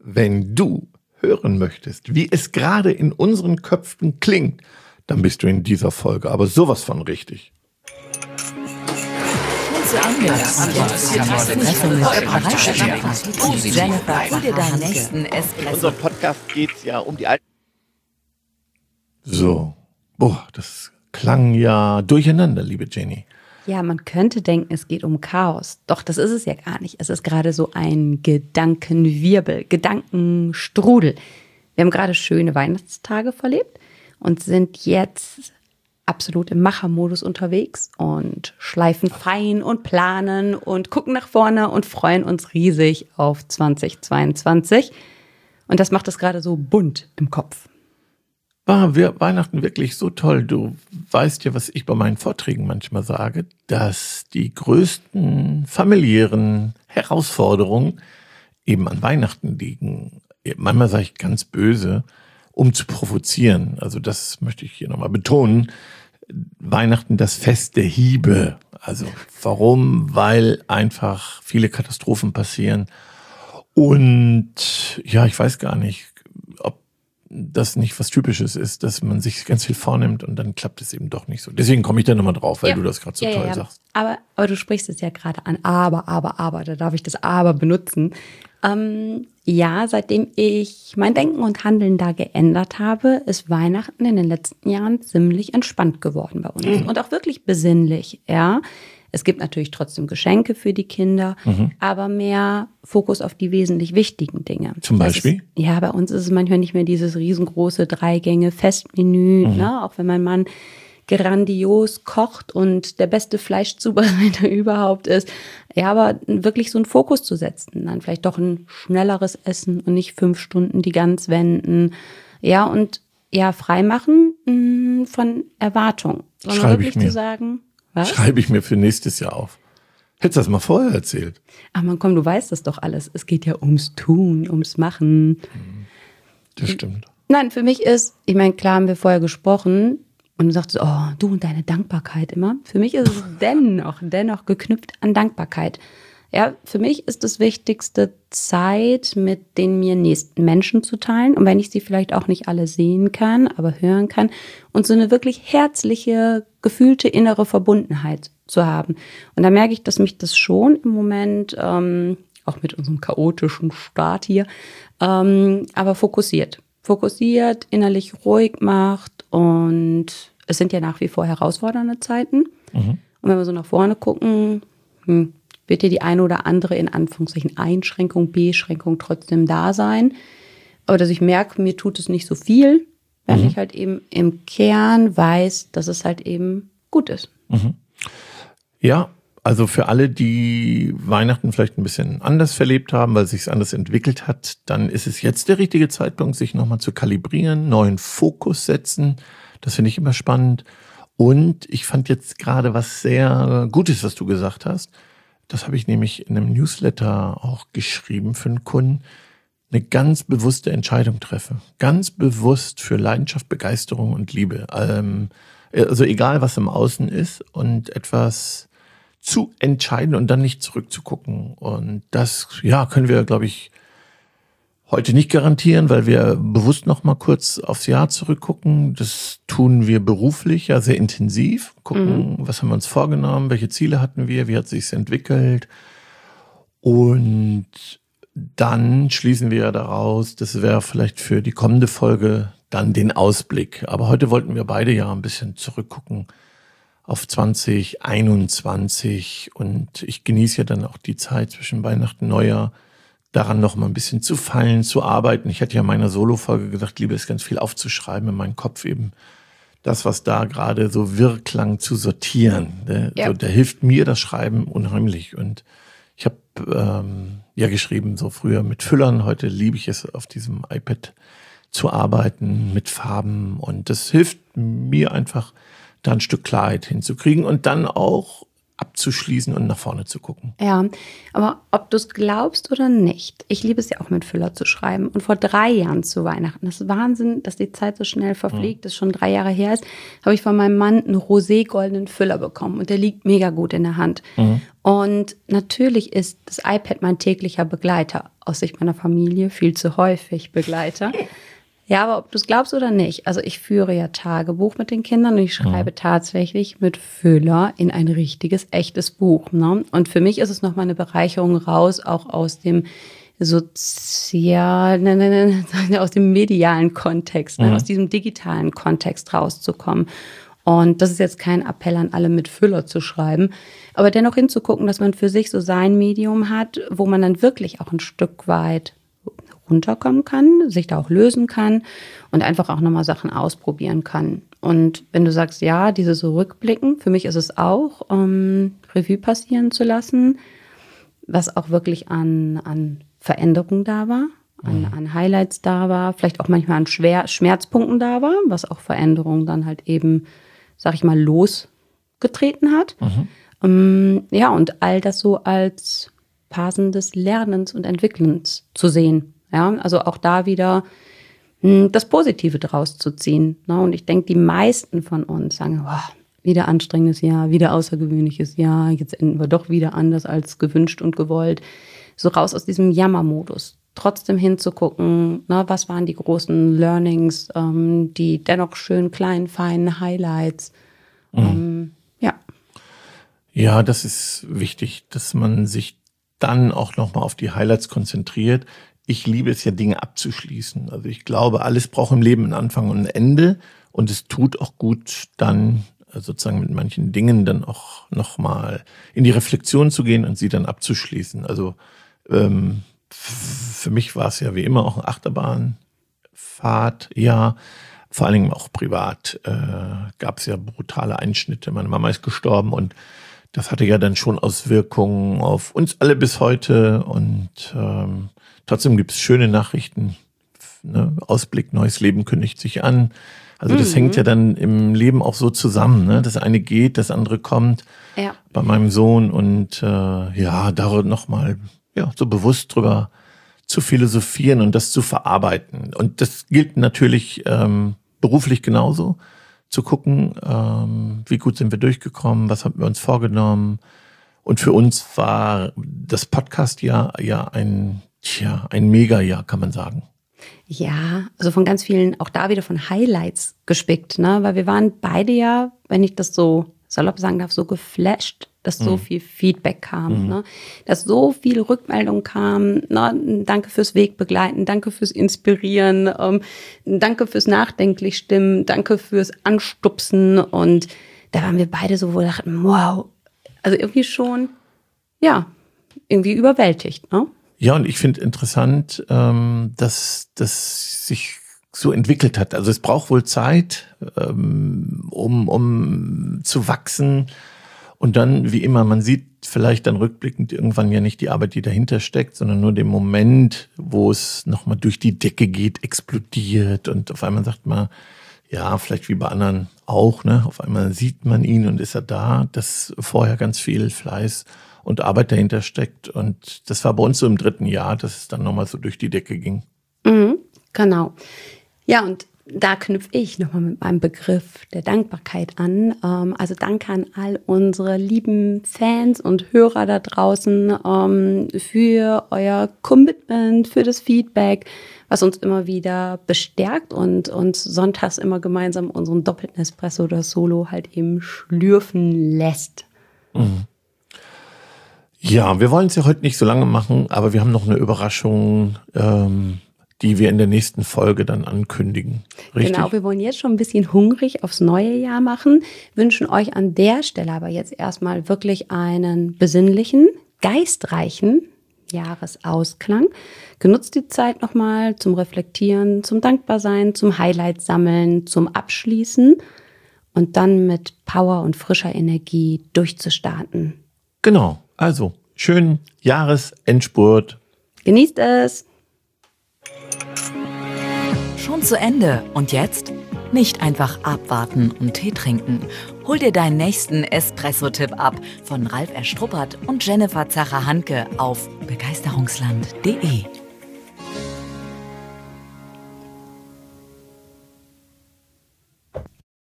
Wenn du hören möchtest, wie es gerade in unseren Köpfen klingt, dann bist du in dieser Folge aber sowas von richtig. In unserem Podcast geht es ja um die alten. So, das klang ja durcheinander, liebe Jenny. Ja, man könnte denken, es geht um Chaos. Doch das ist es ja gar nicht. Es ist gerade so ein Gedankenwirbel, Gedankenstrudel. Wir haben gerade schöne Weihnachtstage verlebt und sind jetzt absolut im Machermodus unterwegs und schleifen fein und planen und gucken nach vorne und freuen uns riesig auf 2022. Und das macht es gerade so bunt im Kopf. War Weihnachten wirklich so toll? Du weißt ja, was ich bei meinen Vorträgen manchmal sage, dass die größten familiären Herausforderungen eben an Weihnachten liegen. Manchmal sage ich ganz böse, um zu provozieren. Also das möchte ich hier nochmal betonen. Weihnachten das Fest der Hiebe. Also warum? Weil einfach viele Katastrophen passieren. Und ja, ich weiß gar nicht, ob das nicht was Typisches ist, dass man sich ganz viel vornimmt und dann klappt es eben doch nicht so. Deswegen komme ich da nochmal drauf, weil du das gerade so toll sagst. Aber du sprichst es ja gerade an. Aber, da darf ich das Aber benutzen. Ja, seitdem ich mein Denken und Handeln da geändert habe, ist Weihnachten in den letzten Jahren ziemlich entspannt geworden bei uns. Und auch wirklich besinnlich, ja. Es gibt natürlich trotzdem Geschenke für die Kinder, aber mehr Fokus auf die wesentlich wichtigen Dinge. Zum Beispiel? Bei uns ist es manchmal nicht mehr dieses riesengroße 3-Gänge-Festmenü, ne? Auch wenn mein Mann grandios kocht und der beste Fleischzubereiter überhaupt ist. Ja, aber wirklich so einen Fokus zu setzen, dann vielleicht doch ein schnelleres Essen und nicht 5 Stunden die Gans wenden. Ja, und ja, freimachen von Erwartung. Sondern Schreibe wirklich ich mir. zu sagen, was? Schreibe ich mir für nächstes Jahr auf. Hättest du das mal vorher erzählt? Ach man, komm, du weißt das doch alles. Es geht ja ums Tun, ums Machen. Das stimmt. Nein, für mich ist, ich meine, klar haben wir vorher gesprochen und du sagst, oh, du und deine Dankbarkeit immer. Für mich ist es dennoch geknüpft an Dankbarkeit. Ja, für mich ist das Wichtigste, Zeit mit den mir nächsten Menschen zu teilen. Und wenn ich sie vielleicht auch nicht alle sehen kann, aber hören kann und so eine wirklich herzliche, gefühlte innere Verbundenheit zu haben. Und da merke ich, dass mich das schon im Moment, auch mit unserem chaotischen Start hier, aber fokussiert, innerlich ruhig macht. Und es sind ja nach wie vor herausfordernde Zeiten. Und wenn wir so nach vorne gucken, wird dir die eine oder andere in Anführungszeichen Einschränkung, Beschränkung trotzdem da sein. Aber dass ich merke, mir tut es nicht so viel, wenn ich halt eben im Kern weiß, dass es halt eben gut ist. Ja, also für alle, die Weihnachten vielleicht ein bisschen anders verlebt haben, weil es sich anders entwickelt hat, dann ist es jetzt der richtige Zeitpunkt, sich nochmal zu kalibrieren, neuen Fokus setzen. Das finde ich immer spannend. Und ich fand jetzt gerade was sehr Gutes, was du gesagt hast. Das habe ich nämlich in einem Newsletter auch geschrieben für einen Kunden. Eine ganz bewusste Entscheidung treffe. Ganz bewusst für Leidenschaft, Begeisterung und Liebe. Also egal, was im Außen ist und etwas zu entscheiden und dann nicht zurückzugucken. Und das, ja, können wir, glaube ich, heute nicht garantieren, weil wir bewusst noch mal kurz aufs Jahr zurückgucken. Das tun wir beruflich, ja, sehr intensiv. Gucken, was haben wir uns vorgenommen, welche Ziele hatten wir, wie hat sich's entwickelt. Und dann schließen wir ja daraus, das wäre vielleicht für die kommende Folge dann den Ausblick. Aber heute wollten wir beide ja ein bisschen zurückgucken auf 2021. Und ich genieße ja dann auch die Zeit zwischen Weihnachten und Neujahr, daran noch mal ein bisschen zu feilen, zu arbeiten. Ich hatte ja in meiner Solo-Folge gesagt, liebe es ganz viel aufzuschreiben in meinem Kopf eben. Das, was da gerade so wirr klang, zu sortieren. Ja. So, da hilft mir das Schreiben unheimlich. Und ich habe ja geschrieben, so früher mit Füllern. Heute liebe ich es, auf diesem iPad zu arbeiten, mit Farben. Und das hilft mir einfach, da ein Stück Klarheit hinzukriegen. Und dann auch abzuschließen und nach vorne zu gucken. Ja, aber ob du es glaubst oder nicht, ich liebe es ja auch mit Füller zu schreiben. Und vor 3 Jahren zu Weihnachten, das ist Wahnsinn, dass die Zeit so schnell verfliegt, das schon 3 Jahre her ist, habe ich von meinem Mann einen rosé-goldenen Füller bekommen und der liegt mega gut in der Hand. Und natürlich ist das iPad mein täglicher Begleiter, aus Sicht meiner Familie viel zu häufig Begleiter. Ja, aber ob du es glaubst oder nicht, also ich führe ja Tagebuch mit den Kindern und ich schreibe tatsächlich mit Füller in ein richtiges, echtes Buch. Ne? Und für mich ist es nochmal eine Bereicherung raus, auch aus dem aus dem medialen Kontext, aus diesem digitalen Kontext rauszukommen. Und das ist jetzt kein Appell an alle, mit Füller zu schreiben, aber dennoch hinzugucken, dass man für sich so sein Medium hat, wo man dann wirklich auch ein Stück weit runterkommen kann, sich da auch lösen kann und einfach auch nochmal Sachen ausprobieren kann. Und wenn du sagst, ja, diese so Rückblicken, für mich ist es auch, Revue passieren zu lassen, was auch wirklich an Veränderung da war, an Highlights da war, vielleicht auch manchmal an Schmerzpunkten da war, was auch Veränderung dann halt eben, sag ich mal, losgetreten hat. Ja, und all das so als Phasen des Lernens und Entwickelns zu sehen. Ja, also auch da wieder das Positive draus zu ziehen. Ne? Und ich denke, die meisten von uns sagen, oh, wieder anstrengendes Jahr, wieder außergewöhnliches Jahr, jetzt enden wir doch wieder anders als gewünscht und gewollt. So raus aus diesem Jammermodus. Trotzdem hinzugucken, ne, was waren die großen Learnings, die dennoch schön kleinen, feinen Highlights. Ja. Ja, das ist wichtig, dass man sich dann auch nochmal auf die Highlights konzentriert. Ich liebe es ja, Dinge abzuschließen. Also ich glaube, alles braucht im Leben einen Anfang und ein Ende. Und es tut auch gut, dann sozusagen mit manchen Dingen dann auch nochmal in die Reflexion zu gehen und sie dann abzuschließen. Also für mich war es ja wie immer auch eine Achterbahnfahrt. Ja, vor allen Dingen auch privat gab es ja brutale Einschnitte. Meine Mama ist gestorben und das hatte ja dann schon Auswirkungen auf uns alle bis heute. Und trotzdem gibt es schöne Nachrichten. Ne? Ausblick, neues Leben kündigt sich an. Also das hängt ja dann im Leben auch so zusammen. Ne? Das eine geht, das andere kommt. Ja. Bei meinem Sohn. Und ja, darüber nochmal so bewusst drüber zu philosophieren und das zu verarbeiten. Und das gilt natürlich beruflich genauso. Zu gucken, wie gut sind wir durchgekommen, was haben wir uns vorgenommen. Und für uns war das Podcast-Jahr ja ein Mega-Jahr, kann man sagen. Ja, also von ganz vielen, auch da wieder von Highlights gespickt, ne? Weil wir waren beide ja, wenn ich das so salopp sagen darf, so geflasht, dass so viel Feedback kam, ne? Dass so viel Rückmeldung kam, ne? Danke fürs Wegbegleiten, danke fürs Inspirieren, danke fürs nachdenklich stimmen, danke fürs Anstupsen. Und da waren wir beide so, wo wir dachten, wow, also irgendwie schon, ja, irgendwie überwältigt, ne? Ja, und ich finde interessant, dass das sich so entwickelt hat. Also es braucht wohl Zeit, um zu wachsen. Und dann, wie immer, man sieht vielleicht dann rückblickend irgendwann ja nicht die Arbeit, die dahinter steckt, sondern nur den Moment, wo es nochmal durch die Decke geht, explodiert. Und auf einmal sagt man, ja, vielleicht wie bei anderen auch, ne? Auf einmal sieht man ihn und ist er da, dass vorher ganz viel Fleiß und Arbeit dahinter steckt. Und das war bei uns so im 3. Jahr, dass es dann nochmal so durch die Decke ging. Genau. Ja, und da knüpfe ich nochmal mit meinem Begriff der Dankbarkeit an. Also danke an all unsere lieben Fans und Hörer da draußen für euer Commitment, für das Feedback, was uns immer wieder bestärkt und uns sonntags immer gemeinsam unseren doppelten Espresso oder Solo halt eben schlürfen lässt. Ja, wir wollen es ja heute nicht so lange machen, aber wir haben noch eine Überraschung, die wir in der nächsten Folge dann ankündigen. Richtig? Genau, wir wollen jetzt schon ein bisschen hungrig aufs neue Jahr machen, wünschen euch an der Stelle aber jetzt erstmal wirklich einen besinnlichen, geistreichen Jahresausklang. Genutzt die Zeit nochmal zum Reflektieren, zum Dankbarsein, zum Highlight sammeln, zum Abschließen und dann mit Power und frischer Energie durchzustarten. Genau, also schönen Jahresendspurt. Genießt es! Schon zu Ende. Und jetzt? Nicht einfach abwarten und Tee trinken. Hol dir deinen nächsten Espresso-Tipp ab von Ralf Erstruppert und Jennifer Zacher-Hanke auf begeisterungsland.de.